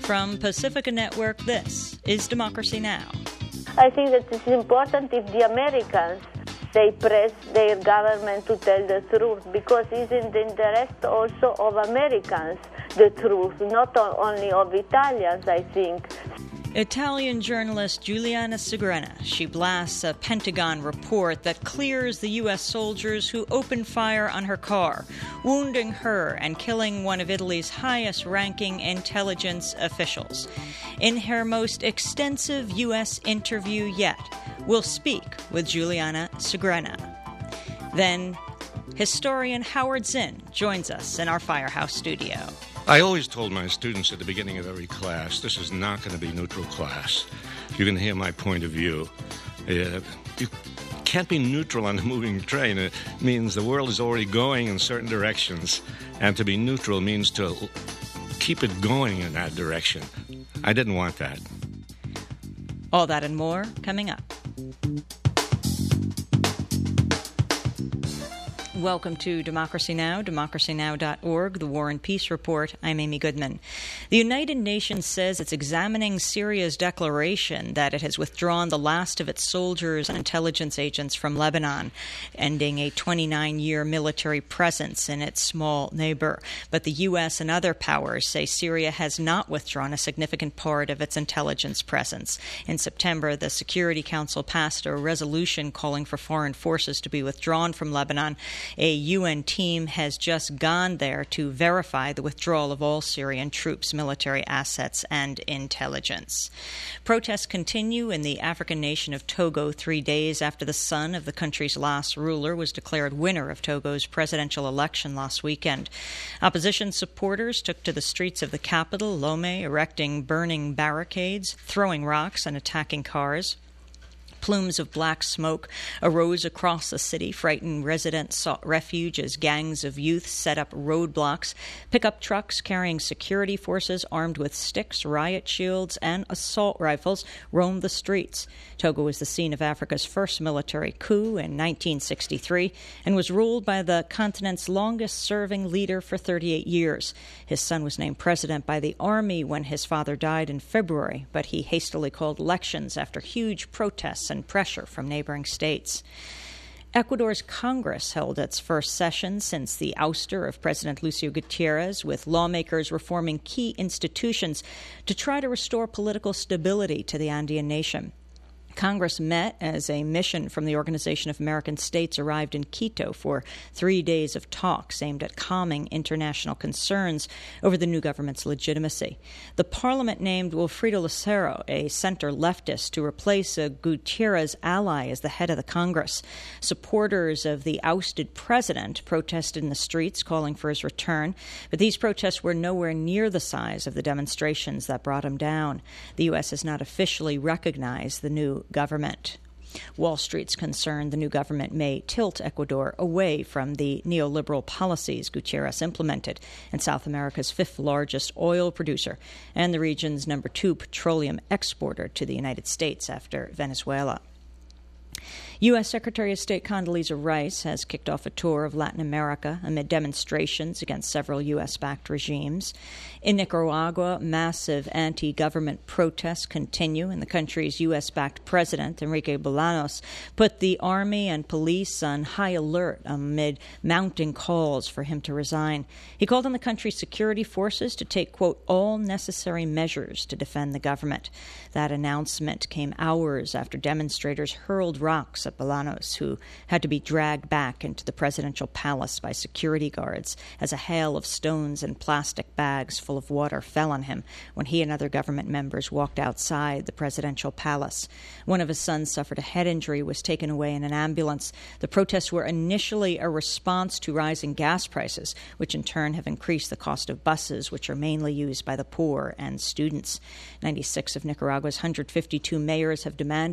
From Pacifica Network, this is Democracy Now! I think that it's important if the Americans, they press their government to tell the truth, because it's in the interest also of Americans, the truth, not only of Italians, I think. Italian journalist Giuliana Segrena. She blasts a Pentagon report that clears the U.S. soldiers who opened fire on her car, wounding her and killing one of Italy's highest-ranking intelligence officials. In her most extensive U.S. interview yet, we'll speak with Giuliana Segrena. Then, historian Howard Zinn joins us in our Firehouse studio. I always told my students at the beginning of every class, this is not going to be neutral class. You're going to hear my point of view. You can't be neutral on a moving train. It means the world is already going in certain directions, and to be neutral means to keep it going in that direction. I didn't want that. All that and more coming up. Welcome to Democracy Now!, democracynow.org, the War and Peace Report. I'm Amy Goodman. The United Nations says it's examining Syria's declaration that it has withdrawn the last of its soldiers and intelligence agents from Lebanon, ending a 29-year military presence in its small neighbor. But the U.S. and other powers say Syria has not withdrawn a significant part of its intelligence presence. In September, the Security Council passed a resolution calling for foreign forces to be withdrawn from Lebanon. A UN team has just gone there to verify the withdrawal of all Syrian troops, military assets, and intelligence. Protests continue in the African nation of Togo 3 days after the son of the country's last ruler was declared winner of Togo's presidential election last weekend. Opposition supporters took to the streets of the capital, Lomé, erecting burning barricades, throwing rocks, and attacking cars. Plumes of black smoke arose across the city. Frightened residents sought refuge as gangs of youth set up roadblocks. Pickup trucks carrying security forces armed with sticks, riot shields, and assault rifles roamed the streets. Togo was the scene of Africa's first military coup in 1963 and was ruled by the continent's longest-serving leader for 38 years. His son was named president by the army when his father died in February, but he hastily called elections after huge protests and pressure from neighboring states. Ecuador's Congress held its first session since the ouster of President Lucio Gutierrez, with lawmakers reforming key institutions to try to restore political stability to the Andean nation. Congress met as a mission from the Organization of American States arrived in Quito for 3 days of talks aimed at calming international concerns over the new government's legitimacy. The parliament named Wilfredo Lucero, a center leftist, to replace a Gutierrez ally as the head of the Congress. Supporters of the ousted president protested in the streets calling for his return, but these protests were nowhere near the size of the demonstrations that brought him down. The U.S. has not officially recognized the new government. Wall Street's concerned the new government may tilt Ecuador away from the neoliberal policies Gutierrez implemented in South America's fifth largest oil producer and the region's number 2 petroleum exporter to the United States after Venezuela. U.S. Secretary of State Condoleezza Rice has kicked off a tour of Latin America amid demonstrations against several U.S.-backed regimes. In Nicaragua, massive anti-government protests continue, and the country's U.S.-backed president, Enrique Bolaños, put the army and police on high alert amid mounting calls for him to resign. He called on the country's security forces to take, quote, all necessary measures to defend the government. That announcement came hours after demonstrators hurled rocks at Bolaños, who had to be dragged back into the presidential palace by security guards as a hail of stones and plastic bags full of water fell on him when he and other government members walked outside the presidential palace. One of his sons suffered a head injury, was taken away in an ambulance. The protests were initially a response to rising gas prices, which in turn have increased the cost of buses, which are mainly used by the poor and students. 96 of Nicaragua's 152 mayors have demanded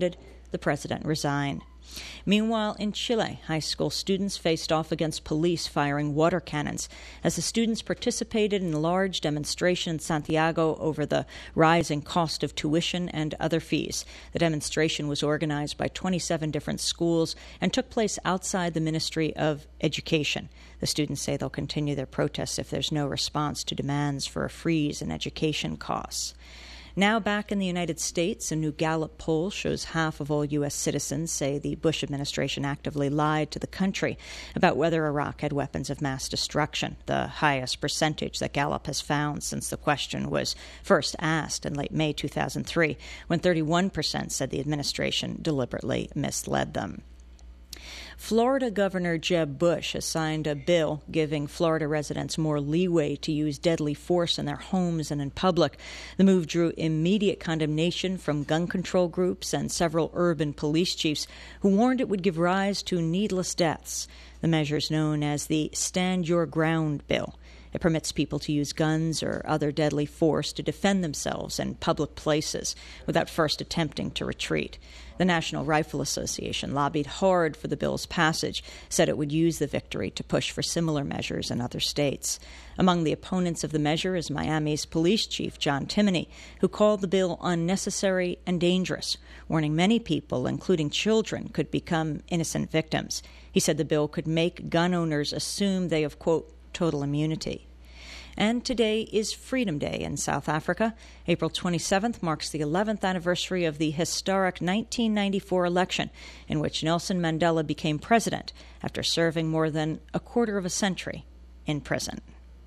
the president resign. Meanwhile, in Chile, high school students faced off against police firing water cannons as the students participated in a large demonstration in Santiago over the rising cost of tuition and other fees. The demonstration was organized by 27 different schools and took place outside the Ministry of Education. The students say they'll continue their protests if there's no response to demands for a freeze in education costs. Now back in the United States, a new Gallup poll shows half of all U.S. citizens say the Bush administration actively lied to the country about whether Iraq had weapons of mass destruction, the highest percentage that Gallup has found since the question was first asked in late May 2003, when 31% said the administration deliberately misled them. Florida Governor Jeb Bush has signed a bill giving Florida residents more leeway to use deadly force in their homes and in public. The move drew immediate condemnation from gun control groups and several urban police chiefs who warned it would give rise to needless deaths. The measure is known as the Stand Your Ground bill. It permits people to use guns or other deadly force to defend themselves in public places without first attempting to retreat. The National Rifle Association lobbied hard for the bill's passage, said it would use the victory to push for similar measures in other states. Among the opponents of the measure is Miami's police chief, John Timoney, who called the bill unnecessary and dangerous, warning many people, including children, could become innocent victims. He said the bill could make gun owners assume they have, quote, total immunity. And today is Freedom Day in South Africa. April 27th marks the 11th anniversary of the historic 1994 election, in which Nelson Mandela became president after serving more than a quarter of a century in prison.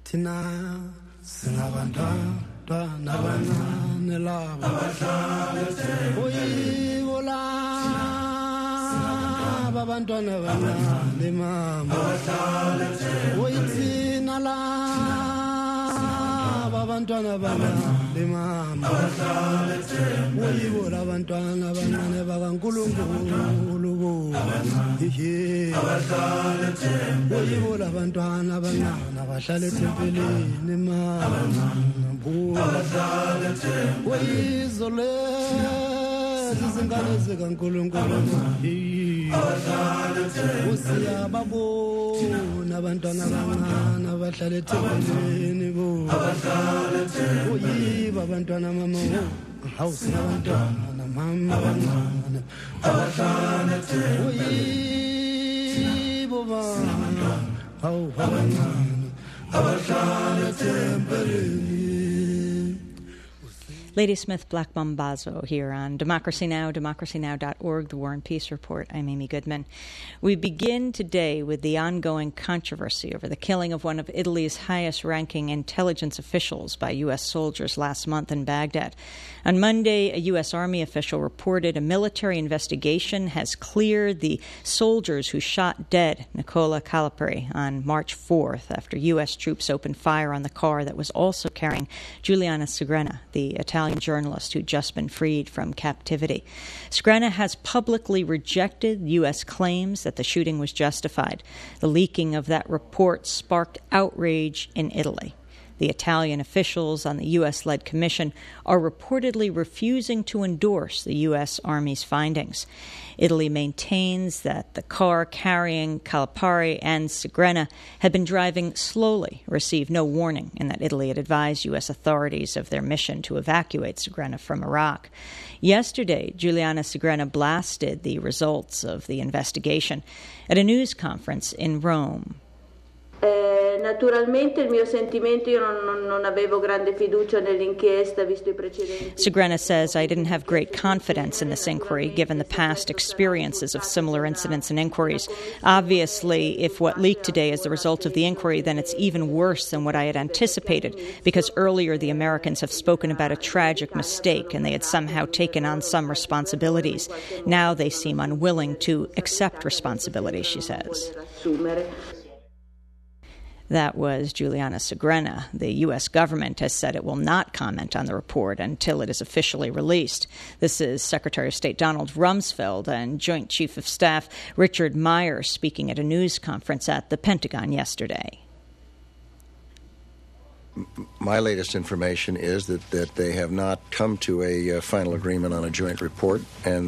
Abantwana bana limama uyibona abantwana abancane bakaNkulunkulu uyibona abantwana abancane abahlala ethempelini mama uyizole izingane zikaNkulunkulu usiyababona abantwana abancane abahlala ethempelini uyiba abantwana mama house abantwana mama abancane uyibo bana hawu abahlala ethempelini. Ladysmith Black Mambazo here on Democracy Now!, democracynow.org, The War and Peace Report. I'm Amy Goodman. We begin today with the ongoing controversy over the killing of one of Italy's highest-ranking intelligence officials by U.S. soldiers last month in Baghdad. On Monday, a U.S. Army official reported a military investigation has cleared the soldiers who shot dead Nicola Calipari on March 4th after U.S. troops opened fire on the car that was also carrying Giuliana Segrena, the Italian journalist who'd just been freed from captivity. Segrena has publicly rejected U.S. claims that the shooting was justified. The leaking of that report sparked outrage in Italy. The Italian officials on the U.S.-led commission are reportedly refusing to endorse the U.S. Army's findings. Italy maintains that the car carrying Calipari and Segrena had been driving slowly, received no warning, and that Italy had advised U.S. authorities of their mission to evacuate Segrena from Iraq. Yesterday, Giuliana Segrena blasted the results of the investigation at a news conference in Rome. Naturalmente il mio sentimento, io non avevo grande fiducia nell'inchiesta visto I precedenti. Segrena says, I didn't have great confidence in this inquiry given the past experiences of similar incidents and inquiries. Obviously, if what leaked today is the result of the inquiry, then it's even worse than what I had anticipated because earlier the Americans have spoken about a tragic mistake and they had somehow taken on some responsibilities. Now they seem unwilling to accept responsibility, she says. That was Giuliana Segrena. The U.S. government has said it will not comment on the report until it is officially released. This is Secretary of State Donald Rumsfeld and Joint Chief of Staff Richard Myers speaking at a news conference at the Pentagon yesterday. my latest information is that they have not come to a final agreement on a joint report, and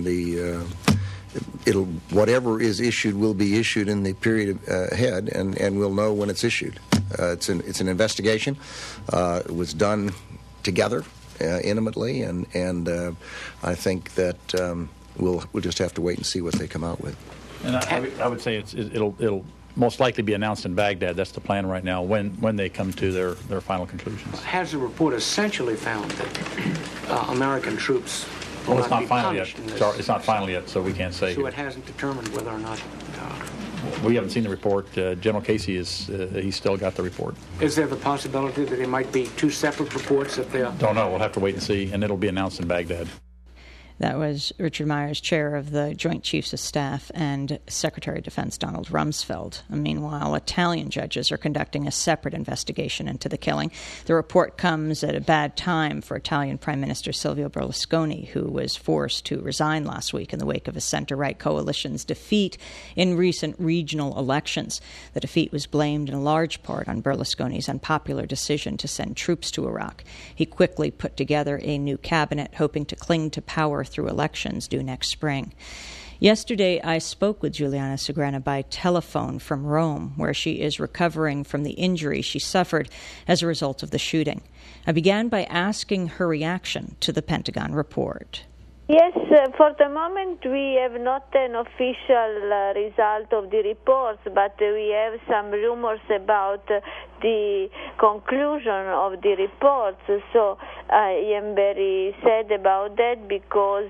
whatever is issued will be issued in the period ahead, and we'll know when it's issued. It's an investigation. It was done together, intimately, and I think that we'll just have to wait and see what they come out with. And I would say it'll most likely be announced in Baghdad. That's the plan right now, when they come to their final conclusions. Has the report essentially found that American troops will it's not not be final yet. punished in this? It's not final yet, so we can't say. So it hasn't determined whether or not... we haven't seen the report. General Casey he's still got the report. Is there the possibility that there might be two separate reports if they are... Don't know. We'll have to wait and see, and it'll be announced in Baghdad. That was Richard Myers, chair of the Joint Chiefs of Staff, and Secretary of Defense Donald Rumsfeld. Meanwhile, Italian judges are conducting a separate investigation into the killing. The report comes at a bad time for Italian Prime Minister Silvio Berlusconi, who was forced to resign last week in the wake of a centre-right coalition's defeat in recent regional elections. The defeat was blamed in large part on Berlusconi's unpopular decision to send troops to Iraq. He quickly put together a new cabinet, hoping to cling to power through elections due next spring. Yesterday, I spoke with Giuliana Segrena by telephone from Rome, where she is recovering from the injury she suffered as a result of the shooting. I began by asking her reaction to the Pentagon report. Yes, for the moment we have not an official result of the reports, but we have some rumors about the conclusion of the reports. So I am very sad about that because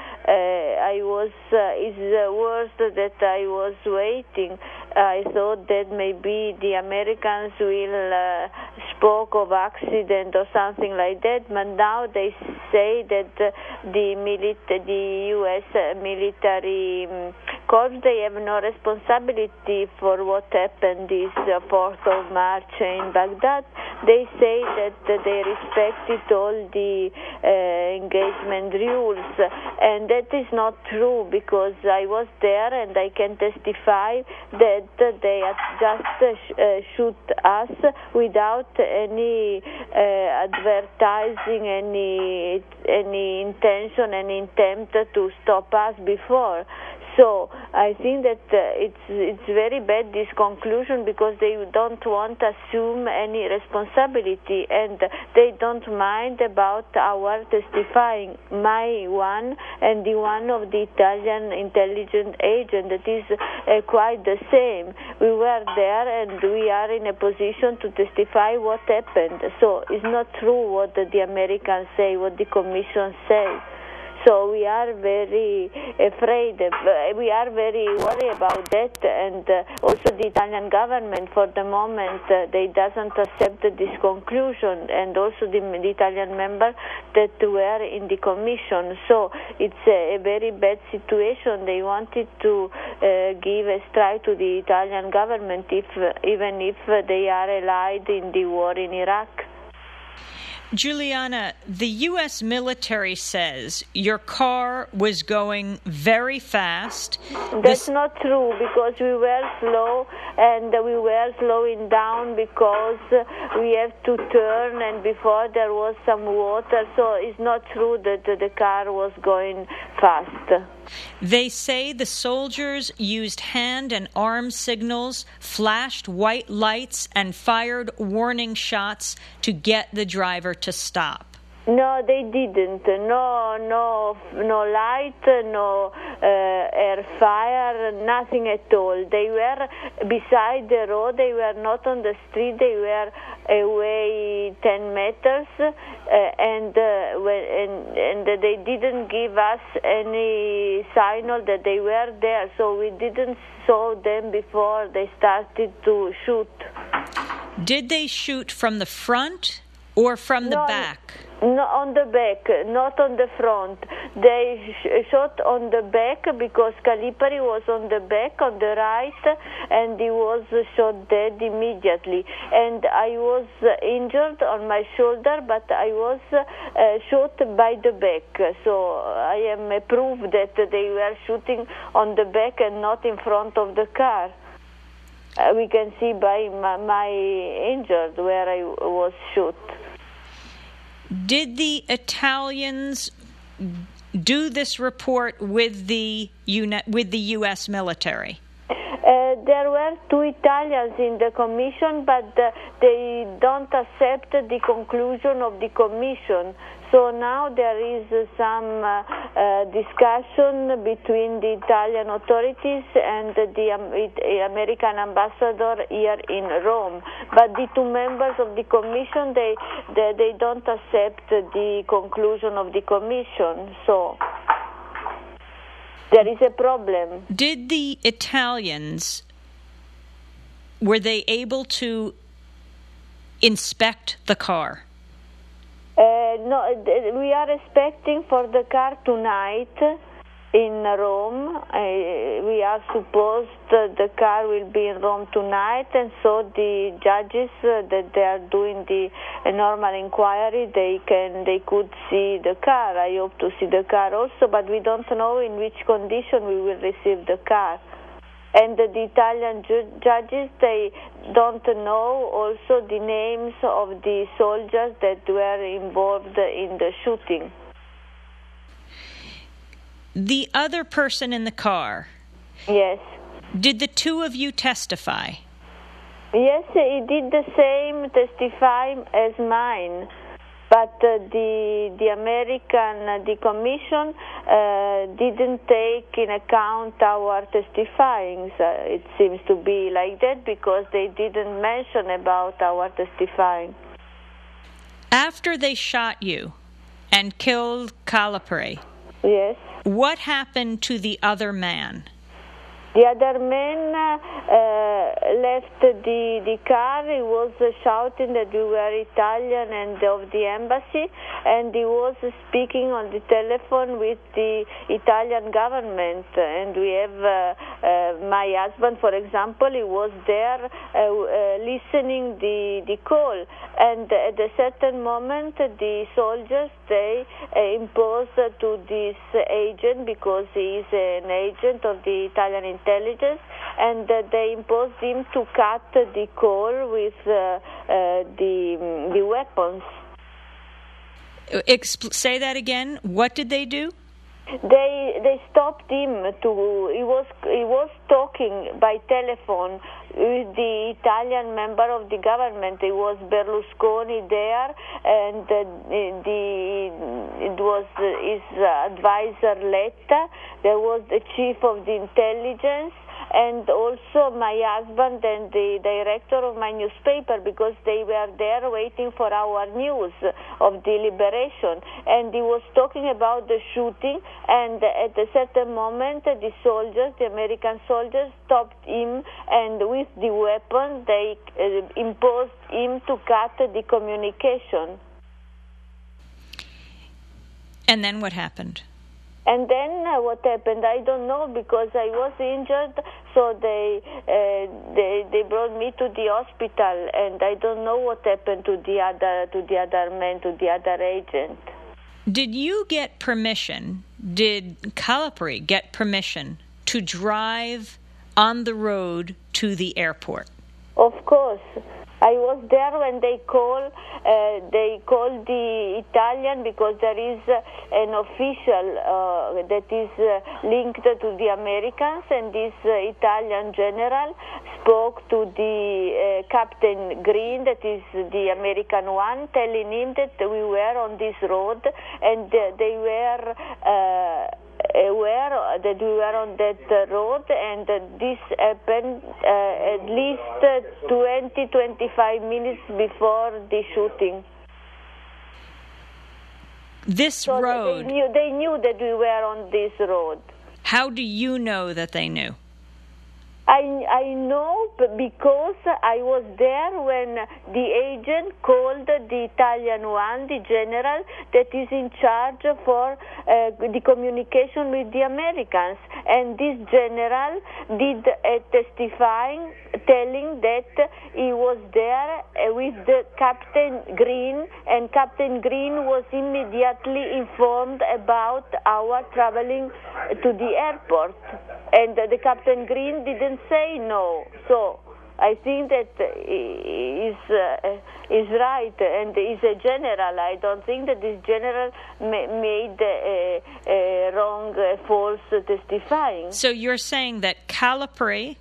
it's the worst that I was waiting. I thought that maybe the Americans will spoke of accident or something like that, but now they say that the U.S. military corps, they have no responsibility for what happened this 4th of March in Baghdad. They say that they respected all the engagement rules, and that is not true because I was there and I can testify that they just shoot us without any advertising, any intention, any intent to stop us before. So I think that it's very bad, this conclusion, because they don't want to assume any responsibility, and they don't mind about our testifying, my one and the one of the Italian intelligence agent. That is quite the same. We were there and we are in a position to testify what happened. So it's not true what the Americans say, what the Commission says. So we are very afraid, we are very worried about that, and also the Italian government for the moment, they doesn't accept this conclusion, and also the Italian members that were in the commission. So it's a very bad situation. They wanted to give a strike to the Italian government, even if they are allied in the war in Iraq. Giuliana, the U.S. military says your car was going very fast. That's not true, because we were slow, and we were slowing down because we have to turn, and before there was some water, so it's not true that the car was going fast. They say the soldiers used hand and arm signals, flashed white lights, and fired warning shots to get the driver to stop. No, they didn't. No light, no air fire, nothing at all. They were beside the road. They were not on the street. They were away 10 meters, and they didn't give us any signal that they were there. So we didn't saw them before they started to shoot. Did they shoot from the front or from the back? No, on the back, not on the front. They shot on the back because Calipari was on the back, on the right, and he was shot dead immediately. And I was injured on my shoulder, but I was shot by the back. So I am a proof that they were shooting on the back and not in front of the car. We can see by my injured where I was shot. Did the Italians do this report with the U.S. military? There were 2 Italians in the commission, but they don't accept the conclusion of the commission. So now there is some discussion between the Italian authorities and the American ambassador here in Rome. But the 2 members of the commission, they don't accept the conclusion of the commission. So there is a problem. Did the Italians, were they able to inspect the car? No, we are expecting for the car tonight in Rome. We are supposed the car will be in Rome tonight, and so the judges that they are doing the normal inquiry, they could see the car. I hope to see the car also, but we don't know in which condition we will receive the car. And the Italian judges, they don't know also the names of the soldiers that were involved in the shooting. The other person in the car. Yes. Did the 2 of you testify? Yes, he did the same testifying as mine. But the American, the commission didn't take in account our testifyings. It seems to be like that because they didn't mention about our testifying. After they shot you and killed Calipari, yes, what happened to the other man? The other man left the car. He was shouting that we were Italian and of the embassy, and he was speaking on the telephone with the Italian government. And we have my husband, for example, he was there listening the call. And at a certain moment, the soldiers, they imposed to this agent, because he is an agent of the Italian intelligence, and they imposed him to cut the call with the weapons. Say that again. What did they do? They stopped him. He was talking by telephone with the Italian member of the government. It was Berlusconi there, and it was his advisor Letta. There was the chief of the intelligence, and also my husband and the director of my newspaper, because they were there waiting for our news of the liberation. And he was talking about the shooting, and at a certain moment the soldiers, the American soldiers, stopped him, and with the weapon they imposed him to cut the communication. And then what happened? And then what happened, I don't know, because I was injured, so they brought me to the hospital, and I don't know what happened to the other man, to the other agent. Did you get permission? Did Calipari get permission to drive on the road to the airport? Of course. I was there when they called the Italian, because there is an official that is linked to the Americans, and this Italian general spoke to the Captain Green, that is the American one, telling him that we were on this road, and they were aware that we were on that road, and this happened at least 20-25 minutes before the shooting. This road... They knew that we were on this road. How do you know that they knew? I know because I was there when the agent called the Italian one, the general, that is in charge for the communication with the Americans. And this general did a testifying, telling that he was there with the Captain Green, and Captain Green was immediately informed about our traveling to the airport. And the Captain Green didn't say no. So I think that is right, and is a general. I don't think that this general made wrong, false testifying. So you're saying that Calipari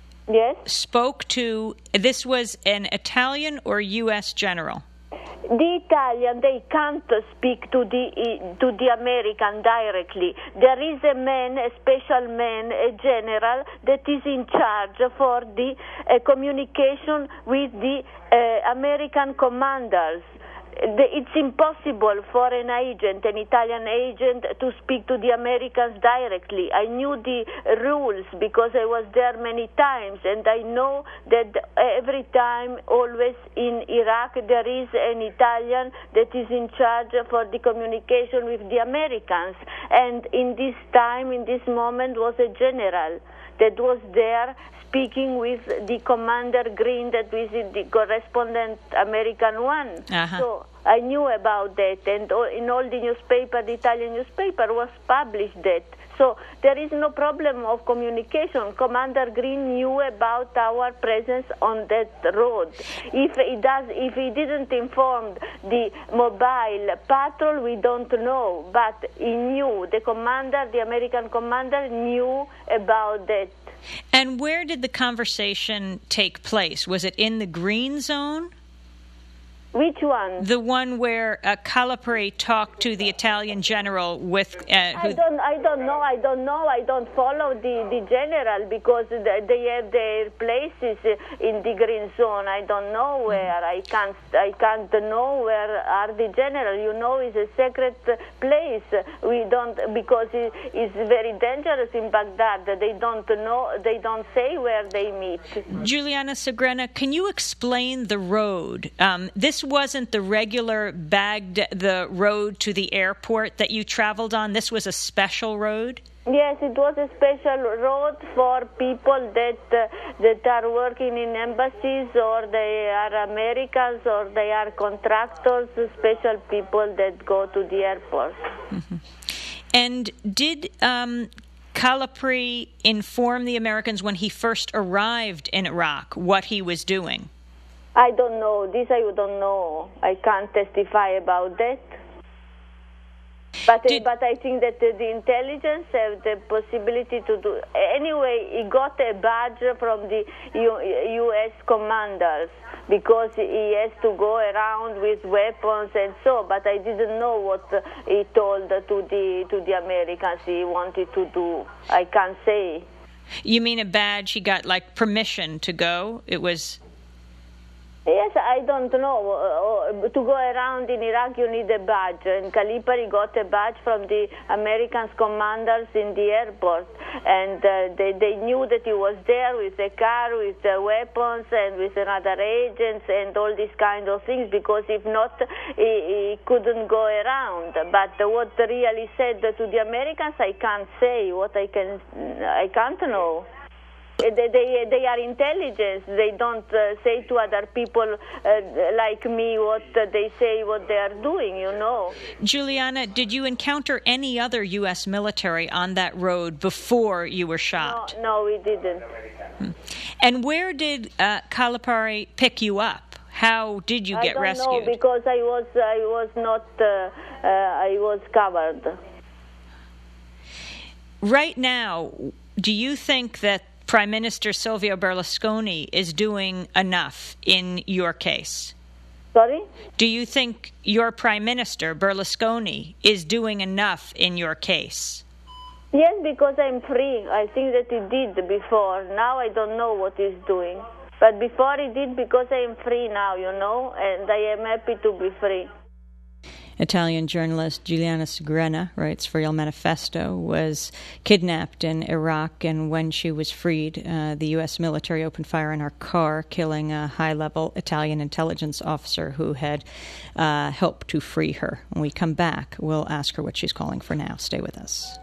spoke to, this was an Italian or U.S. general? The Italian, they can't speak to the American directly. There is a man, a special man, a general, that is in charge for the communication with the American commanders. It's impossible for an agent, an Italian agent, to speak to the Americans directly. I knew the rules because I was there many times, and I know that every time, always in Iraq, there is an Italian that is in charge for the communication with the Americans. And in this time, in this moment, was a general that was there speaking with the Commander Green, that was the correspondent American one. So I knew about that, and in all the newspaper, the Italian newspaper was published that. So there is no problem of communication. Commander Green knew about our presence on that road. If he didn't inform the mobile patrol, we don't know. But he knew, the American commander knew about that. And where did the conversation take place? Was it in the green zone? Which one? The one where Calipari talked to the Italian general with... I don't know. I don't follow the general because they have their places in the green zone. I don't know where. I can't know where are the general. You know, it's a secret place. We don't, because it's very dangerous in Baghdad. They don't know. They don't say where they meet. Giuliana Segrena, can you explain the road? This wasn't the regular the road to the airport that you traveled on. This was a special road? Yes, it was a special road for people that are working in embassies, or they are Americans, or they are contractors, special people that go to the airport. Mm-hmm. And did Calipari inform the Americans when he first arrived in Iraq what he was doing? I don't know. This I don't know. I can't testify about that. But I think that the intelligence have the possibility to do. Anyway, he got a badge from the U.S. commanders because he has to go around with weapons and so. But I didn't know what he told to the Americans he wanted to do. I can't say. You mean a badge? He got like permission to go? It was. Yes, I don't know. To go around in Iraq, you need a badge. And Calipari got a badge from the American commanders in the airport. And they knew that he was there with a car, with weapons, and with another agents, and all these kind of things, because if not, he couldn't go around. But what really said to the Americans, I can't say. I can't know. They are intelligence. They don't say to other people like me what they say, what they are doing, you know. Giuliana, did you encounter any other U.S. military on that road before you were shot? No, we didn't. And where did Calipari pick you up? How did you get rescued? I don't know, because I was covered. Right now, do you think that Prime Minister Silvio Berlusconi is doing enough in your case? Sorry? Do you think your Prime Minister, Berlusconi, is doing enough in your case? Yes, because I'm free. I think that he did before. Now I don't know what he's doing. But before he did, because I am free now, you know, and I am happy to be free. Italian journalist Giuliana Segrena writes for Il Manifesto, was kidnapped in Iraq, and when she was freed, the U.S. military opened fire on her car, killing a high-level Italian intelligence officer who had helped to free her. When we come back, we'll ask her what she's calling for now. Stay with us.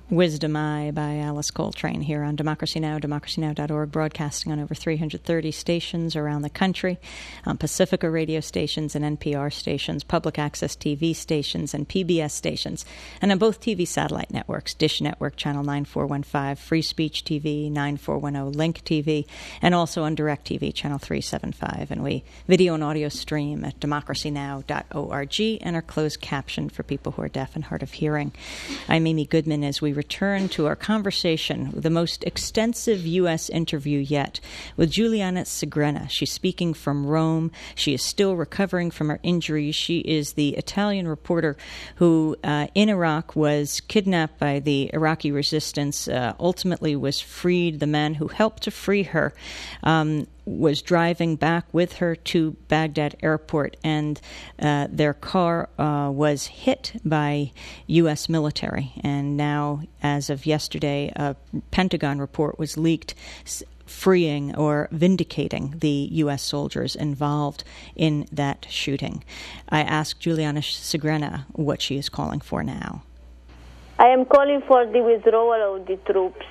Wisdom Eye by Alice Coltrane here on Democracy Now!, democracynow.org, broadcasting on over 330 stations around the country, on Pacifica radio stations and NPR stations, public access TV stations and PBS stations, and on both TV satellite networks, Dish Network, Channel 9415, Free Speech TV, 9410, Link TV, and also on DirecTV, Channel 375. And we video and audio stream at democracynow.org and are closed captioned for people who are deaf and hard of hearing. I'm Amy Goodman as we return to our conversation, the most extensive U.S. interview yet, with Giuliana Segrenà. She's speaking from Rome. She is still recovering from her injuries. She is the Italian reporter who, in Iraq, was kidnapped by the Iraqi resistance, ultimately was freed. The man who helped to free her was driving back with her to Baghdad airport, and their car was hit by U.S. military. And now, as of yesterday, a Pentagon report was leaked freeing or vindicating the U.S. soldiers involved in that shooting. I asked Giuliana Segrenà what she is calling for now. I am calling for the withdrawal of the troops.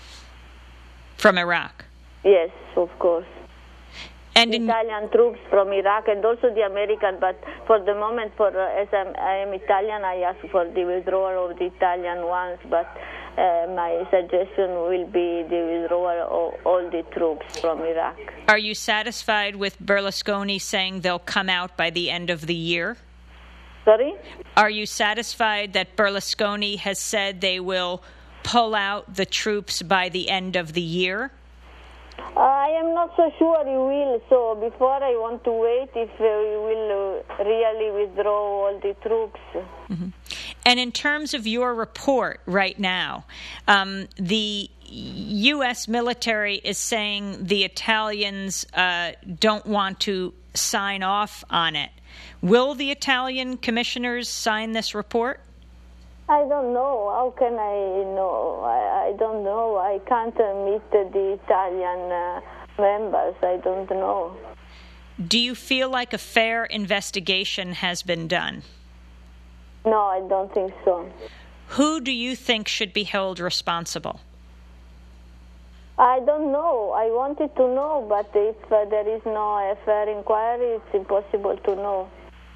From Iraq? Yes, of course. And Italian troops from Iraq and also the American, but for the moment, as I am Italian, I ask for the withdrawal of the Italian ones, but my suggestion will be the withdrawal of all the troops from Iraq. Are you satisfied with Berlusconi saying they'll come out by the end of the year? Sorry? Are you satisfied that Berlusconi has said they will pull out the troops by the end of the year? I am not so sure he will, so before I want to wait if he will really withdraw all the troops. Mm-hmm. And in terms of your report right now, the U.S. military is saying the Italians don't want to sign off on it. Will the Italian commissioners sign this report? I don't know. How can I know? I don't know. I can't meet the Italian members. I don't know. Do you feel like a fair investigation has been done? No, I don't think so. Who do you think should be held responsible? I don't know. I wanted to know, but if there is no fair inquiry, it's impossible to know.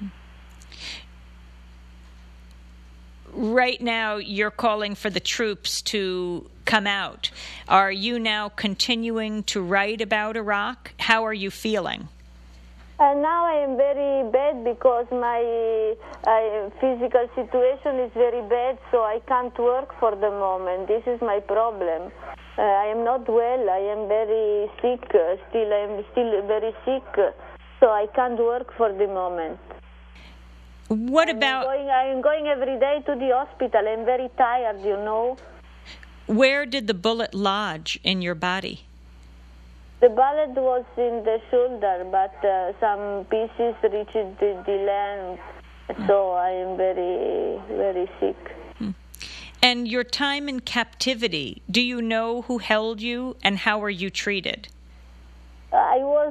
Right now, you're calling for the troops to come out. Are you now continuing to write about Iraq? How are you feeling? Now I am very bad because my physical situation is very bad, so I can't work for the moment. This is my problem. I am not well. I am very sick. I am still very sick, so I can't work for the moment. What about... I am going every day to the hospital. I'm very tired, you know. Where did the bullet lodge in your body? The bullet was in the shoulder, but some pieces reached the land, so I am very, very sick. And your time in captivity, do you know who held you and how were you treated? I was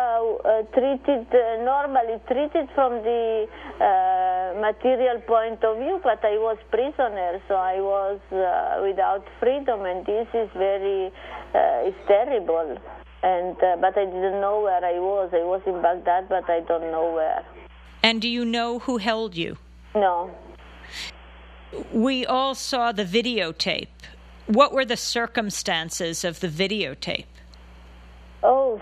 normally treated from the material point of view, but I was prisoner, so I was without freedom, and this is it's terrible. And but I didn't know where I was. I was in Baghdad, but I don't know where. And do you know who held you? No. We all saw the videotape. What were the circumstances of the videotape? Oh,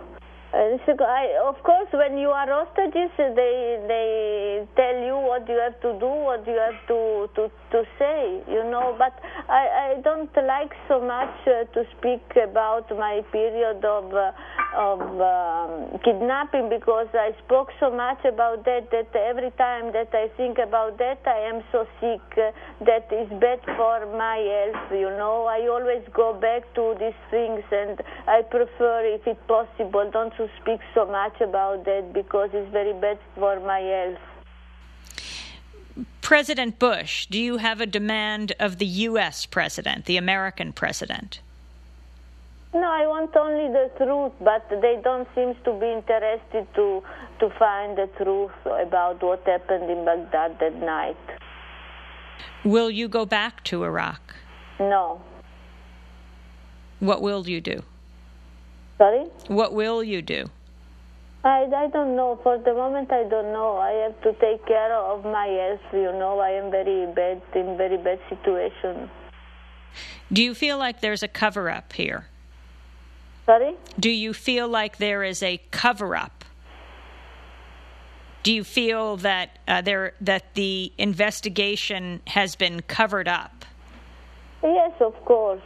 of course, when you are hostages, they tell you what you have to do, what you have to say, you know. But I don't like so much to speak about my period of kidnapping, because I spoke so much about that every time that I think about that, I am so sick that is bad for my health, you know. I always go back to these things, and I prefer, if it's possible, don't to speak so much about that, because it's very bad for my health. President Bush, do you have a demand of the U.S. president, the American president? No, I want only the truth, but they don't seem to be interested to find the truth about what happened in Baghdad that night. Will you go back to Iraq? No. What will you do? Sorry? What will you do? I don't know. For the moment, I don't know. I have to take care of my health. I am in very bad situation. Do you feel like there's a cover-up here? Sorry? Do you feel like there is a cover-up? Do you feel that that the investigation has been covered up? Yes, of course.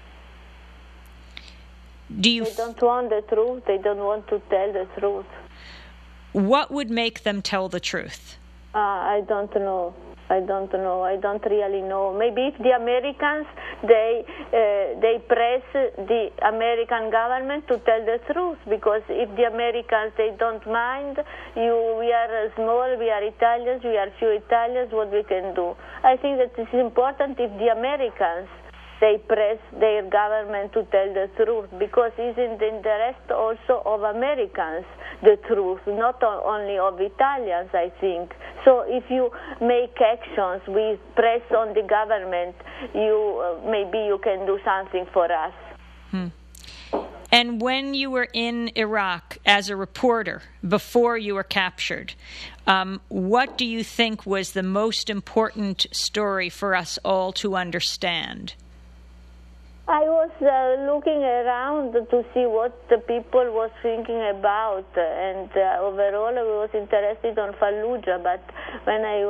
They don't want the truth. They don't want to tell the truth. What would make them tell the truth? I don't know. I don't really know. Maybe if the Americans, they press the American government to tell the truth, because if the Americans, they don't mind, we are small, we are Italians, we are few Italians, what we can do? I think that it is important if the Americans, they press their government to tell the truth, because it's in the interest also of Americans, the truth, not only of Italians, I think. So if you make actions, we press on the government, maybe you can do something for us. And when you were in Iraq as a reporter, before you were captured, what do you think was the most important story for us all to understand? I was looking around to see what the people was thinking about, and overall I was interested on Fallujah. But when I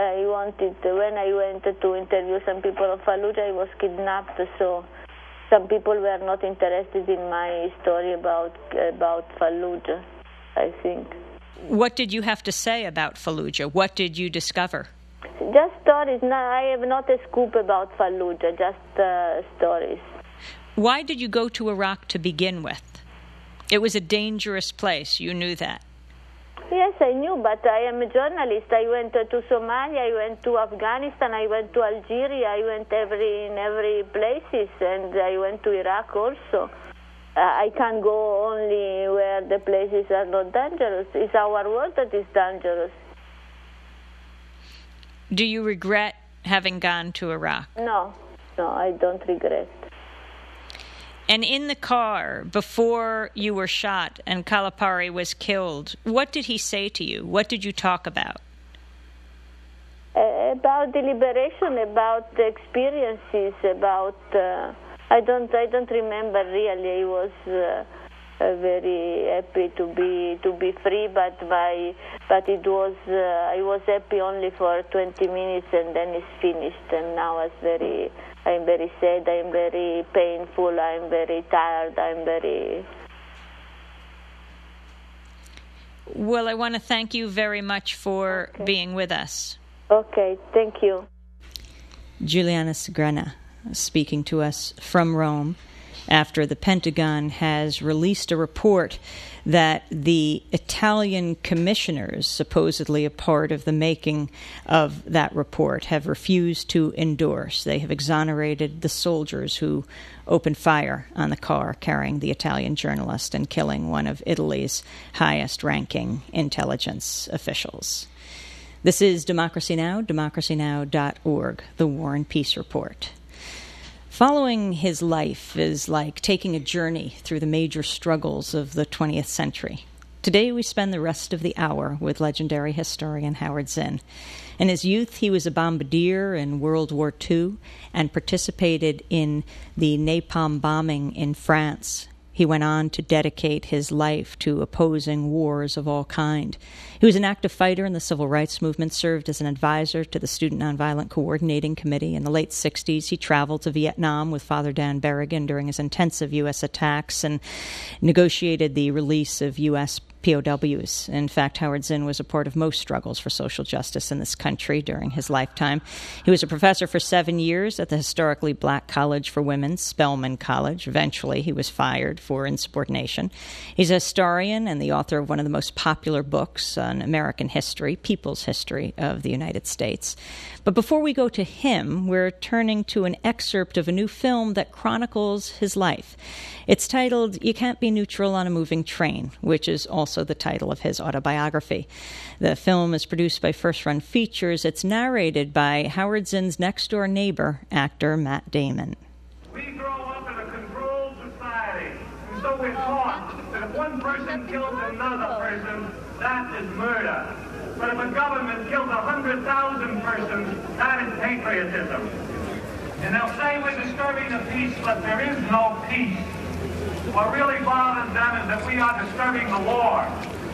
went to interview some people of Fallujah, I was kidnapped. So some people were not interested in my story about Fallujah, I think. What did you have to say about Fallujah? What did you discover? Just stories. No, I have not a scoop about Fallujah, just stories. Why did you go to Iraq to begin with? It was a dangerous place. You knew that. Yes, I knew, but I am a journalist. I went to Somalia, I went to Afghanistan, I went to Algeria, I went in every places, and I went to Iraq also. I can't go only where the places are not dangerous. It's our world that is dangerous. Do you regret having gone to Iraq? No, I don't regret. And in the car, before you were shot and Kalapari was killed, what did he say to you? What did you talk about? About the liberation, about the experiences, about... I don't remember really. I was very happy to be free, but it was I was happy only for 20 minutes, and then it's finished. And now I'm very sad. I'm very painful. I'm very tired. Well, I want to thank you very much for being with us. Okay, thank you. Giuliana Segrenna speaking to us from Rome after the Pentagon has released a report that the Italian commissioners, supposedly a part of the making of that report, have refused to endorse. They have exonerated the soldiers who opened fire on the car carrying the Italian journalist and killing one of Italy's highest-ranking intelligence officials. This is Democracy Now!, democracynow.org, the War and Peace Report. Following his life is like taking a journey through the major struggles of the 20th century. Today we spend the rest of the hour with legendary historian Howard Zinn. In his youth, he was a bombardier in World War II and participated in the napalm bombing in France. He went on to dedicate his life to opposing wars of all kind. He was an active fighter in the civil rights movement, served as an advisor to the Student Nonviolent Coordinating Committee. In the late 60s, he traveled to Vietnam with Father Dan Berrigan during his intensive U.S. attacks and negotiated the release of U.S. POWs. In fact, Howard Zinn was a part of most struggles for social justice in this country during his lifetime. He was a professor for 7 years at the historically black College for Women, Spelman College. Eventually, he was fired for insubordination. He's a historian and the author of one of the most popular books on American history, People's History of the United States. But before we go to him, we're turning to an excerpt of a new film that chronicles his life. It's titled You Can't Be Neutral on a Moving Train, which is also also the title of his autobiography. The film is produced by First Run Features. It's narrated by Howard Zinn's next-door neighbor, actor Matt Damon. We grow up in a controlled society, and so we're taught that if one person kills another person, that is murder. But if a government kills 100,000 persons, that is patriotism. And they'll say we're disturbing the peace, but there is no peace. What really bothers them is that we are disturbing the war.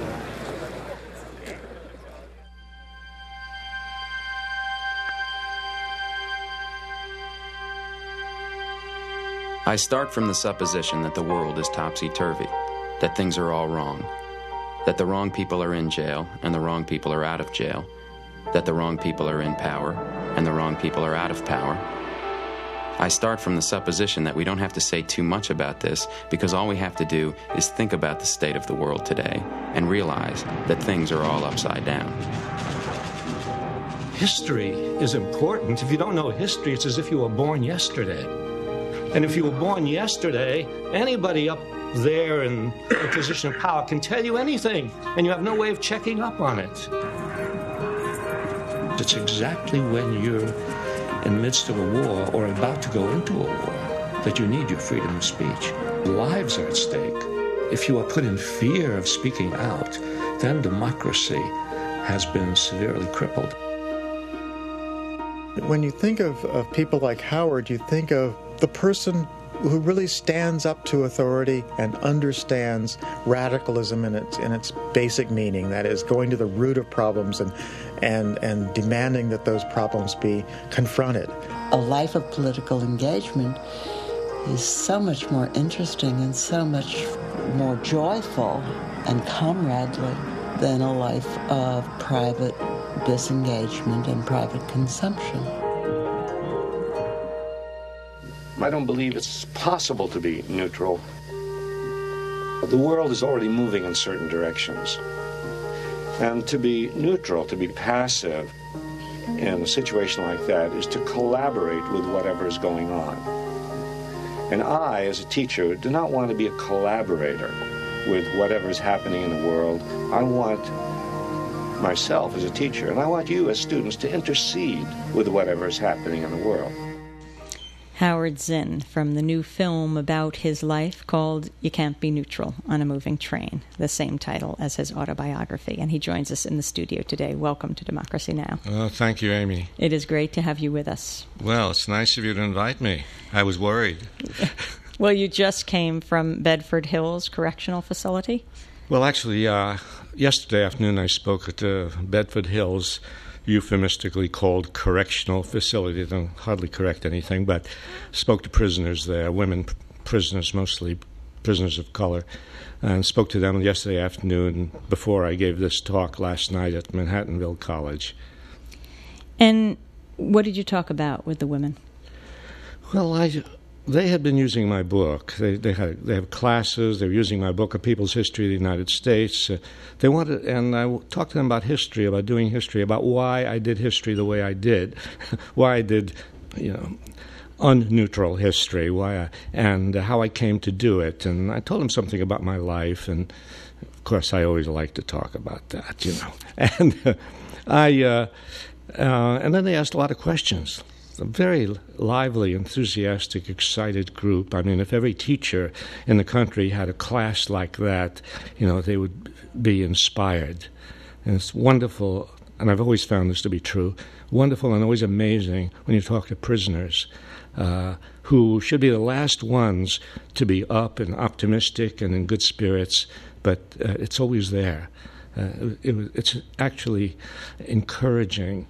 I start from the supposition that the world is topsy-turvy, that things are all wrong, that the wrong people are in jail and the wrong people are out of jail, that the wrong people are in power and the wrong people are out of power. I start from the supposition that we don't have to say too much about this because all we have to do is think about the state of the world today and realize that things are all upside down. History is important. If you don't know history, it's as if you were born yesterday. And if you were born yesterday, anybody up there in a position of power can tell you anything, and you have no way of checking up on it. It's exactly when you're in the midst of a war or about to go into a war that you need your freedom of speech. Lives are at stake. If you are put in fear of speaking out, then democracy has been severely crippled. When you think of people like Howard, you think of the person who really stands up to authority and understands radicalism in its basic meaning, that is, going to the root of problems and demanding that those problems be confronted. A life of political engagement is so much more interesting and so much more joyful and comradely than a life of private disengagement and private consumption. I don't believe it's possible to be neutral. The world is already moving in certain directions. And to be neutral, to be passive in a situation like that is to collaborate with whatever is going on. And I, as a teacher, do not want to be a collaborator with whatever is happening in the world. I want myself as a teacher, and I want you as students to intercede with whatever is happening in the world. Howard Zinn from the new film about his life called You Can't Be Neutral on a Moving Train, the same title as his autobiography. And he joins us in the studio today. Welcome to Democracy Now! Thank you, Amy. It is great to have you with us. Well, it's nice of you to invite me. I was worried. Well, you just came from Bedford Hills Correctional Facility? Well, actually, yesterday afternoon I spoke at Bedford Hills, euphemistically called correctional facility. They don't hardly correct anything, but spoke to prisoners there, women prisoners, mostly prisoners of color, and spoke to them yesterday afternoon before I gave this talk last night at Manhattanville College. And what did you talk about with the women? Well, they had been using my book. They have classes. They were using my book, A People's History of the United States. They wanted, and I talked to them about history, about doing history, about why I did history the way I did, why I did, unneutral history, and how I came to do it. And I told them something about my life, and of course I always like to talk about that, And and then they asked a lot of questions. A very lively, enthusiastic, excited group. I mean, if every teacher in the country had a class like that, they would be inspired. And it's wonderful, and I've always found this to be true, wonderful and always amazing when you talk to prisoners who should be the last ones to be up and optimistic and in good spirits, but it's always there. It's actually encouraging,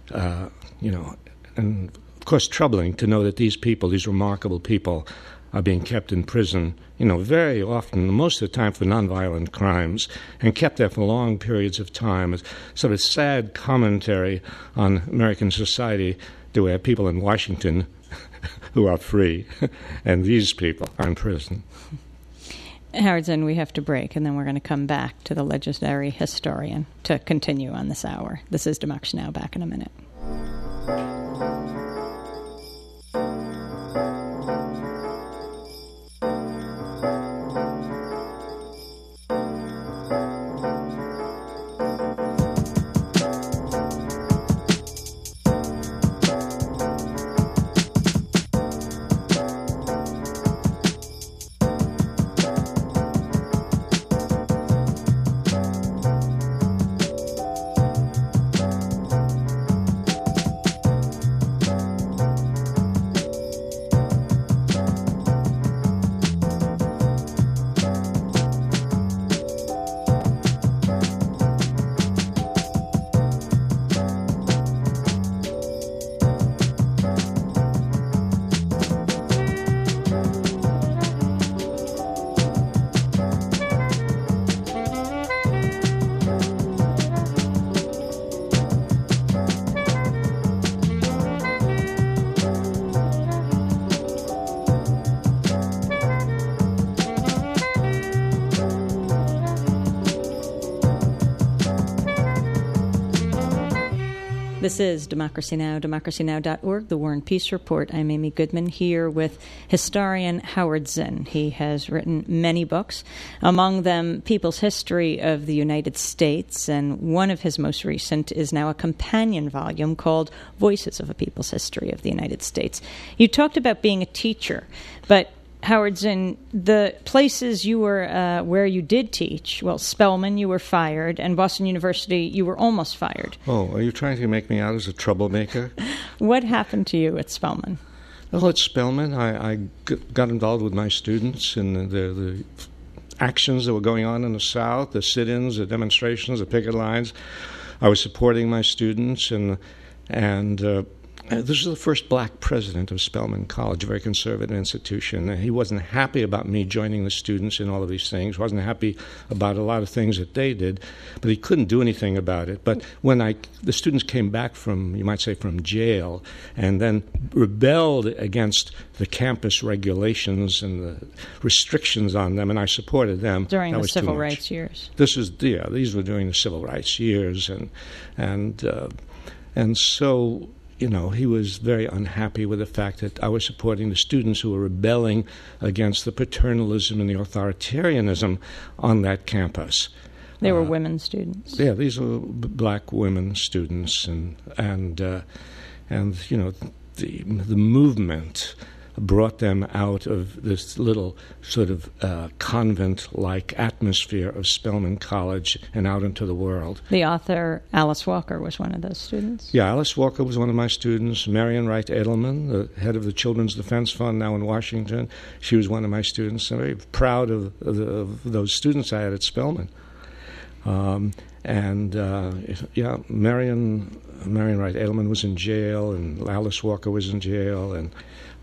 and of course troubling to know that these people, these remarkable people, are being kept in prison, very often, most of the time for nonviolent crimes, and kept there for long periods of time. It's sort of sad commentary on American society to have people in Washington who are free, and these people are in prison. Howard Zinn, we have to break, and then we're going to come back to the legendary historian to continue on this hour. This is Democracy Now! Back in a minute. This is Democracy Now!, democracynow.org, the War and Peace Report. I'm Amy Goodman here with historian Howard Zinn. He has written many books, among them People's History of the United States, and one of his most recent is now a companion volume called Voices of a People's History of the United States. You talked about being a teacher, but Howard Zinn, the places you were where you did teach, well, Spelman, you were fired, and Boston University, you were almost fired. Oh, are you trying to make me out as a troublemaker? What happened to you at Spelman? Well, at Spelman, I got involved with my students in the actions that were going on in the South, the sit-ins, the demonstrations, the picket lines. I was supporting my students, and this was the first black president of Spelman College, a very conservative institution. He wasn't happy about me joining the students in all of these things, wasn't happy about a lot of things that they did, but he couldn't do anything about it. But when the students came back from, you might say, from jail, and then rebelled against the campus regulations and the restrictions on them, and I supported them. During the civil rights years. These were during the civil rights years, and so, you know, he was very unhappy with the fact that I was supporting the students who were rebelling against the paternalism and the authoritarianism on that campus. They were women students. Yeah, these were black women students, and you know, the movement brought them out of this little sort of convent-like atmosphere of Spelman College and out into the world. The author Alice Walker was one of those students? Yeah, Alice Walker was one of my students. Marian Wright Edelman, the head of the Children's Defense Fund now in Washington, she was one of my students. I'm very proud of those students I had at Spelman. Marian Wright Edelman was in jail, and Alice Walker was in jail, and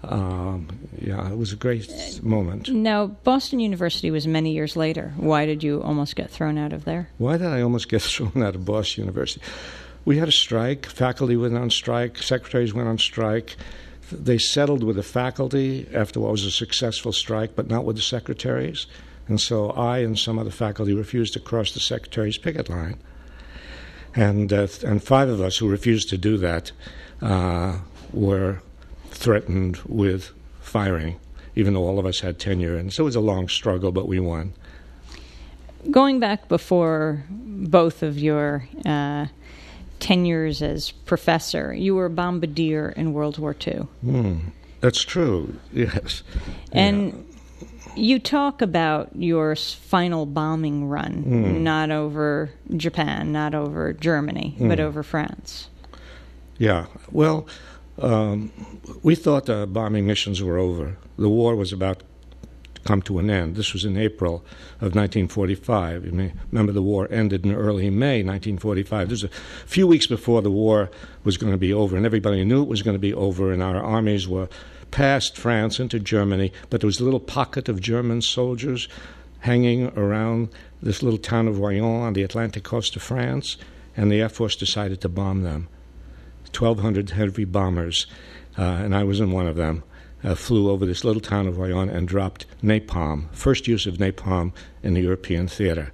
it was a great moment. Now, Boston University was many years later. Why did you almost get thrown out of there? Why did I almost get thrown out of Boston University? We had a strike. Faculty went on strike. Secretaries went on strike. They settled with the faculty after what was a successful strike, but not with the secretaries. And so I and some other faculty refused to cross the secretary's picket line. And 5 of us who refused to do that were threatened with firing, even though all of us had tenure. And so it was a long struggle, but we won. Going back before both of your tenures as professor, you were a bombardier in World War II. That's true, yes. And you talk about your final bombing run, not over Japan, not over Germany, but over France. Yeah, well, we thought the bombing missions were over. The war was about to come to an end. This was in April of 1945. You may remember the war ended in early May 1945. This was a few weeks before the war was going to be over, and everybody knew it was going to be over, and our armies were past France into Germany, but there was a little pocket of German soldiers hanging around this little town of Royan on the Atlantic coast of France, and the Air Force decided to bomb them. 1,200 heavy bombers, and I was in one of them, flew over this little town of Royan and dropped napalm, first use of napalm in the European theater.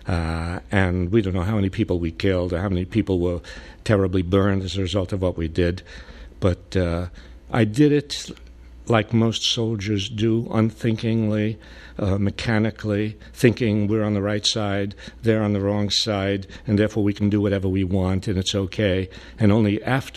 And we don't know how many people we killed or how many people were terribly burned as a result of what we did, but I did it like most soldiers do, unthinkingly, mechanically, thinking we're on the right side, they're on the wrong side, and therefore we can do whatever we want and it's okay. And only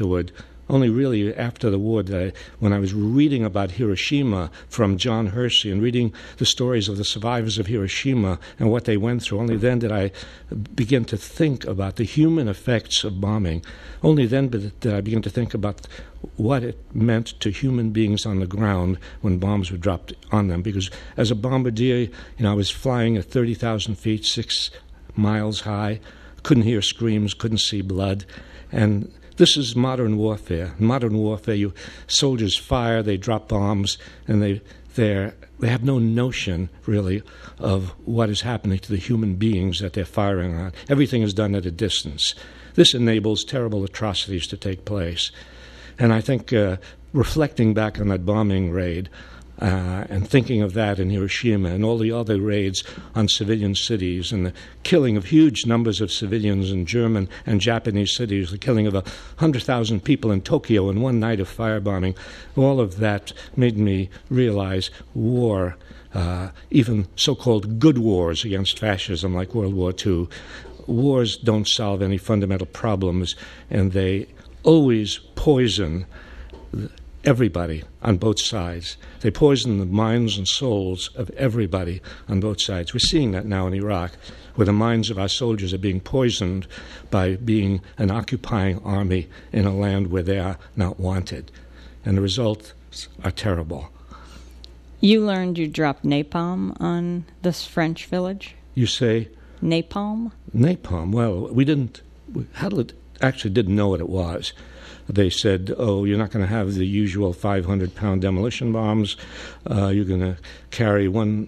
really after the war, when I was reading about Hiroshima from John Hersey and reading the stories of the survivors of Hiroshima and what they went through, only then did I begin to think about the human effects of bombing. Only then did I begin to think about what it meant to human beings on the ground when bombs were dropped on them. Because as a bombardier, I was flying at 30,000 feet, 6 miles high, couldn't hear screams, couldn't see blood, and this is modern warfare. In modern warfare, soldiers fire, they drop bombs, and they have no notion, really, of what is happening to the human beings that they're firing on. Everything is done at a distance. This enables terrible atrocities to take place. And I think, reflecting back on that bombing raid, And thinking of that in Hiroshima and all the other raids on civilian cities and the killing of huge numbers of civilians in German and Japanese cities, the killing of 100,000 people in Tokyo in one night of firebombing, all of that made me realize war, even so-called good wars against fascism like World War II, wars don't solve any fundamental problems, and they always poison everybody on both sides. They poison the minds and souls of everybody on both sides. We're seeing that now in Iraq, where the minds of our soldiers are being poisoned by being an occupying army in a land where they are not wanted. And the results are terrible. You learned you dropped napalm on this French village? You say? Napalm? Napalm. Well, we actually didn't know what it was. They said, oh, you're not going to have the usual 500-pound demolition bombs. You're going to carry 30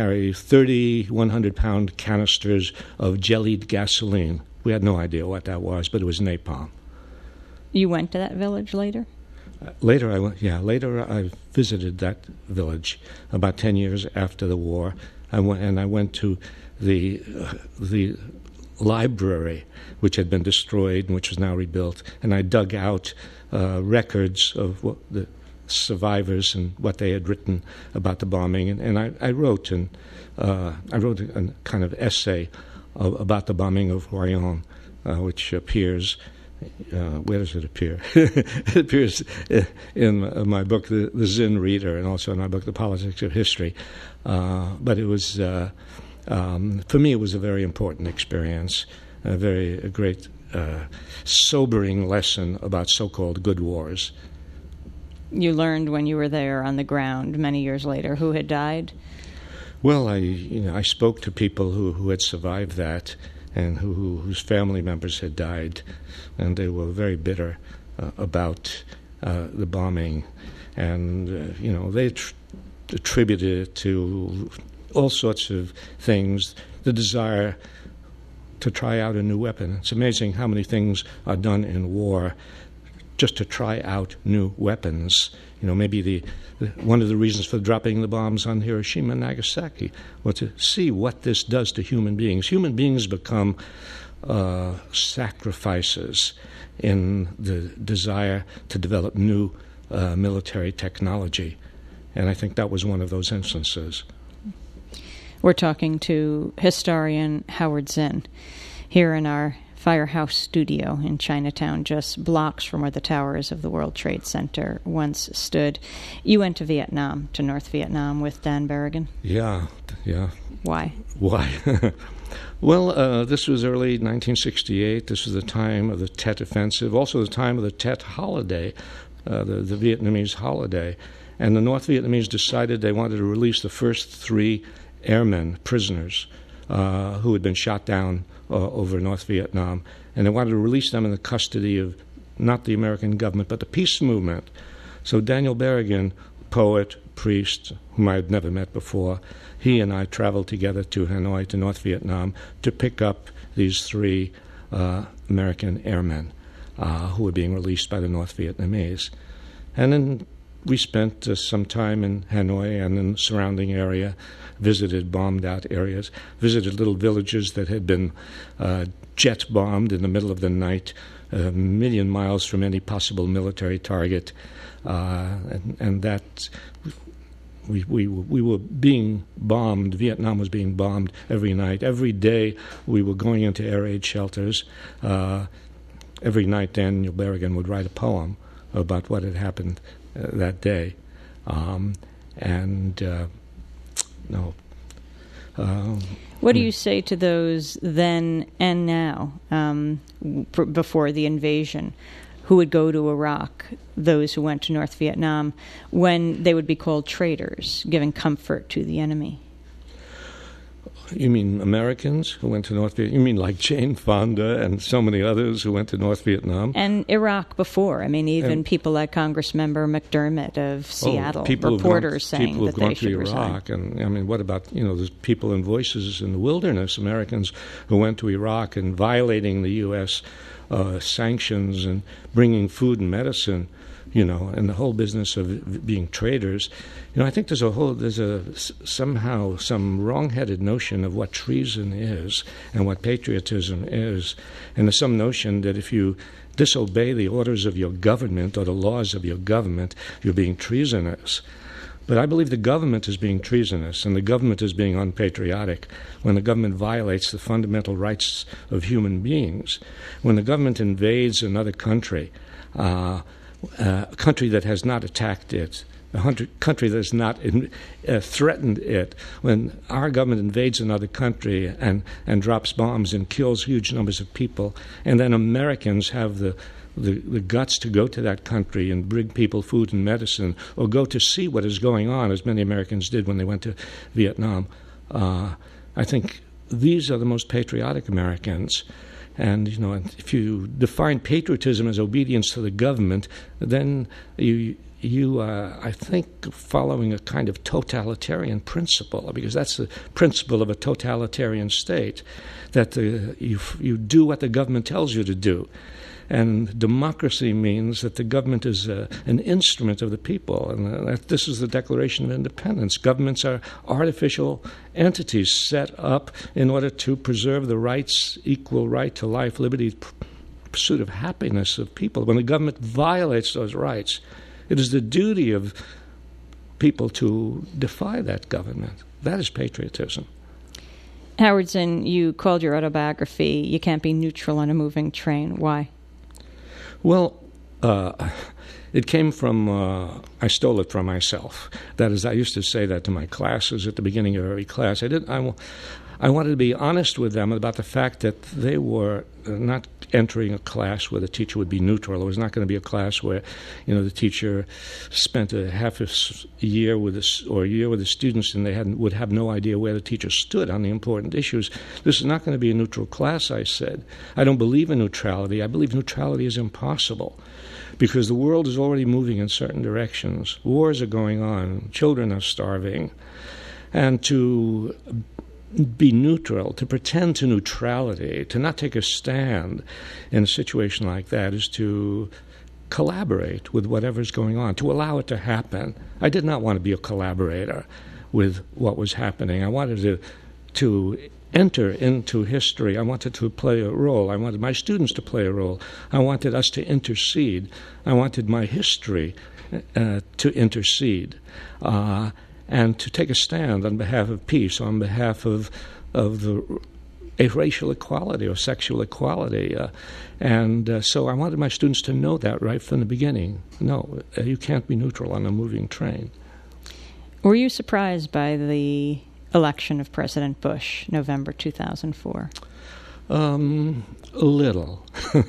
100-pound canisters of jellied gasoline. We had no idea what that was, but it was napalm. You went to that village later? Later I visited that village about 10 years after the war. I went to the library, which had been destroyed and which was now rebuilt, and I dug out records of what the survivors and what they had written about the bombing, and I wrote a kind of essay about the bombing of Royan, which appears. Where does it appear? It appears in my book, The Zin Reader, and also in my book, The Politics of History. But it was, for me, it was a very important experience, a great, sobering lesson about so-called good wars. You learned when you were there on the ground many years later who had died? Well, I spoke to people who had survived that, and whose family members had died, and they were very bitter about the bombing, and they attributed it to all sorts of things, the desire to try out a new weapon. It's amazing how many things are done in war just to try out new weapons. Maybe one of the reasons for dropping the bombs on Hiroshima and Nagasaki was to see what this does to human beings. Human beings become sacrifices in the desire to develop new military technology. And I think that was one of those instances. We're talking to historian Howard Zinn here in our Firehouse studio in Chinatown, just blocks from where the towers of the World Trade Center once stood. You went to Vietnam, to North Vietnam, with Dan Berrigan? Yeah. Why? Well, this was early 1968. This was the time of the Tet Offensive, also the time of the Tet holiday, the Vietnamese holiday. And the North Vietnamese decided they wanted to release the first 3 airmen, prisoners, who had been shot down over North Vietnam, and they wanted to release them in the custody of not the American government, but the peace movement. So Daniel Berrigan, poet, priest, whom I had never met before, he and I traveled together to Hanoi, to North Vietnam, to pick up these 3 American airmen who were being released by the North Vietnamese. And then we spent some time in Hanoi and in the surrounding area, visited bombed-out areas, visited little villages that had been jet-bombed in the middle of the night, a million miles from any possible military target, and that we were being bombed. Vietnam was being bombed every night. Every day we were going into air raid shelters. Every night Daniel Berrigan would write a poem about what had happened that day. What do you say to those then and now, before the invasion, who would go to Iraq, those who went to North Vietnam, when they would be called traitors, giving comfort to the enemy? You mean Americans who went to North Vietnam? You mean like Jane Fonda and so many others who went to North Vietnam? And Iraq before. I mean, even people like Congressmember McDermott of Seattle, reporters saying that they should resign. And I mean, what about, the people in Voices in the Wilderness, Americans who went to Iraq and violating the U.S. sanctions and bringing food and medicine, and the whole business of being traders. I think there's somehow some wrong-headed notion of what treason is and what patriotism is, and there's some notion that if you disobey the orders of your government or the laws of your government, you're being treasonous. But I believe the government is being treasonous, and the government is being unpatriotic when the government violates the fundamental rights of human beings. When the government invades another country, a country that has not attacked it, a country that has not threatened it, when our government invades another country and drops bombs and kills huge numbers of people, and then Americans have the guts to go to that country and bring people food and medicine, or go to see what is going on, as many Americans did when they went to Vietnam. I think these are the most patriotic Americans. And, if you define patriotism as obedience to the government, then you are, I think, following a kind of totalitarian principle, because that's the principle of a totalitarian state, that you do what the government tells you to do. And democracy means that the government is an instrument of the people, and this is the Declaration of Independence. Governments are artificial entities set up in order to preserve the rights, equal right to life, liberty, pursuit of happiness of people. When the government violates those rights, it is the duty of people to defy that government. That is patriotism. Howard Zinn, you called your autobiography, "You Can't Be Neutral on a Moving Train." Why? Well, it came from, I stole it from myself. That is, I used to say that to my classes at the beginning of every class. I wanted to be honest with them about the fact that they were not entering a class where the teacher would be neutral. It was not going to be a class where, the teacher spent a year with the students and they would have no idea where the teacher stood on the important issues. This is not going to be a neutral class, I said. I don't believe in neutrality. I believe neutrality is impossible because the world is already moving in certain directions. Wars are going on. Children are starving. And to be neutral, to pretend to neutrality, to not take a stand in a situation like that is to collaborate with whatever's going on, to allow it to happen. I did not want to be a collaborator with what was happening. I wanted to enter into history. I wanted to play a role. I wanted my students to play a role. I wanted us to intercede. I wanted my history to intercede. And to take a stand on behalf of peace, on behalf of racial equality or sexual equality. So I wanted my students to know that right from the beginning. No, you can't be neutral on a moving train. Were you surprised by the election of President Bush, November 2004? A little.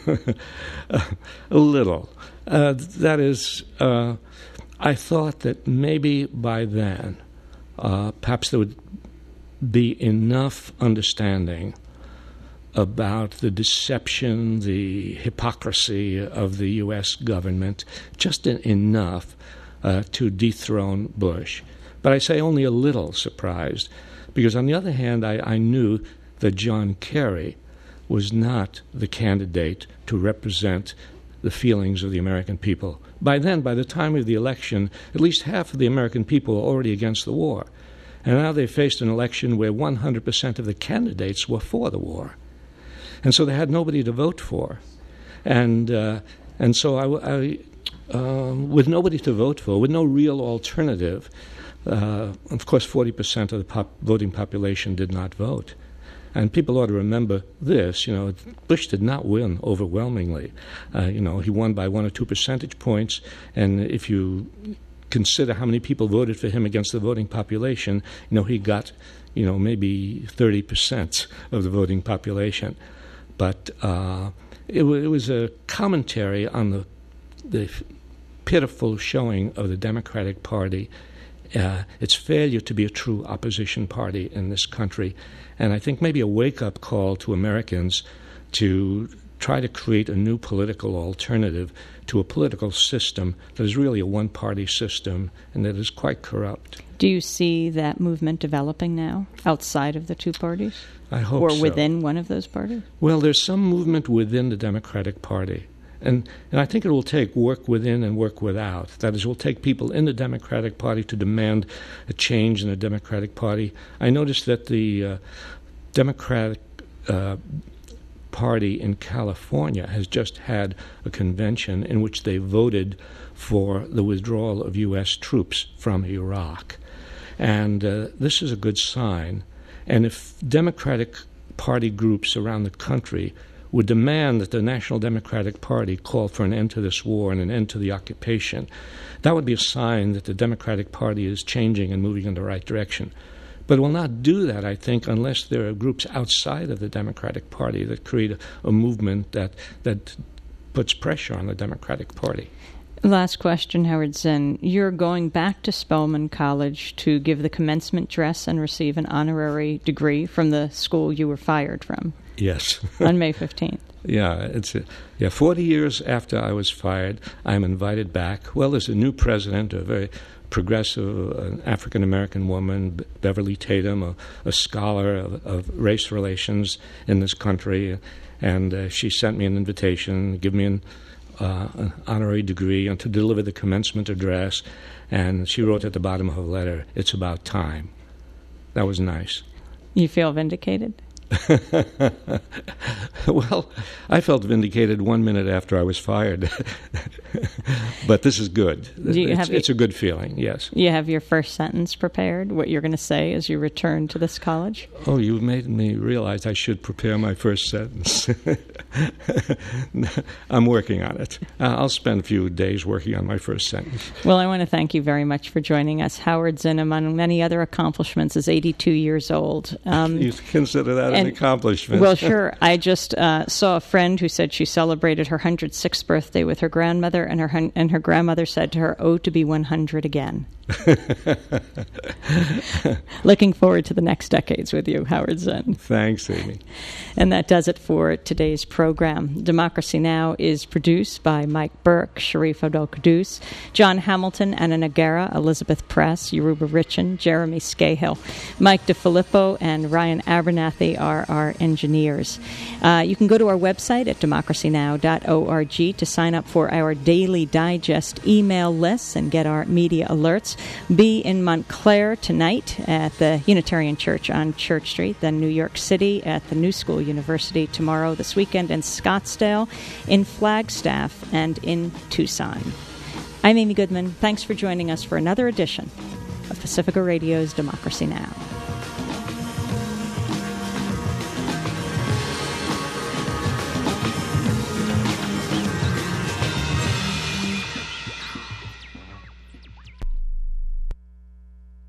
A little. That is... I thought that maybe by then, perhaps there would be enough understanding about the deception, the hypocrisy of the U.S. government, just enough to dethrone Bush. But I say only a little surprised, because on the other hand, I knew that John Kerry was not the candidate to represent the feelings of the American people. By then, by the time of the election, at least half of the American people were already against the war. And now they faced an election where 100% of the candidates were for the war. And so they had nobody to vote for. And so I with nobody to vote for, with no real alternative, of course 40% of the voting population did not vote. And people ought to remember this, Bush did not win overwhelmingly. He won by 1 or 2 percentage points, and if you consider how many people voted for him against the voting population, he got, maybe 30% of the voting population. But it was a commentary on the pitiful showing of the Democratic Party, its failure to be a true opposition party in this country. And I think maybe a wake-up call to Americans to try to create a new political alternative to a political system that is really a one-party system and that is quite corrupt. Do you see that movement developing now outside of the two parties? I hope or so. Within one of those parties? Well, there's some movement within the Democratic Party. And I think it will take work within and work without. That is, it will take people in the Democratic Party to demand a change in the Democratic Party. I noticed that the Democratic Party in California has just had a convention in which they voted for the withdrawal of U.S. troops from Iraq. And this is a good sign. And if Democratic Party groups around the country would demand that the National Democratic Party call for an end to this war and an end to the occupation, that would be a sign that the Democratic Party is changing and moving in the right direction. But it will not do that, I think, unless there are groups outside of the Democratic Party that create a movement that puts pressure on the Democratic Party. Last question, Howard Zinn. You're going back to Spelman College to give the commencement address and receive an honorary degree from the school you were fired from. Yes. On May 15th. Yeah, 40 years after I was fired, I'm invited back. Well, there's a new president, a very progressive African-American woman, Beverly Tatum, a scholar of race relations in this country, and she sent me an invitation, give me an honorary degree, and to deliver the commencement address, and she wrote at the bottom of her letter, "It's about time." That was nice. You feel vindicated? Well, I felt vindicated 1 minute after I was fired. But this is good. It's a good feeling, yes. You have your first sentence prepared, what you're going to say as you return to this college? Oh, you made me realize I should prepare my first sentence. I'm working on it. I'll spend a few days working on my first sentence. Well, I want to thank you very much for joining us. Howard Zinn, among many other accomplishments, is 82 years old. You consider that an accomplishment? Well, sure. I just saw a friend who said she celebrated her 106th birthday with her grandmother, and her grandmother said to her, "Oh, to be 100 again." Looking forward to the next decades with you, Howard Zinn. Thanks, Amy. And that does it for today's program. Democracy Now! Is produced by Mike Burke, Sharif Abdel-Quddus, John Hamilton, Anna Nagara, Elizabeth Press, Yoruba Richin, Jeremy Scahill, Mike DeFilippo, and Ryan Abernathy are our engineers. You can go to our website at democracynow.org to sign up for our daily digest email lists and get our media alerts. Be in Montclair tonight at the Unitarian Church on Church Street, then New York City at the New School University tomorrow, this weekend in Scottsdale, in Flagstaff, and in Tucson. I'm Amy Goodman. Thanks for joining us for another edition of Pacifica Radio's Democracy Now!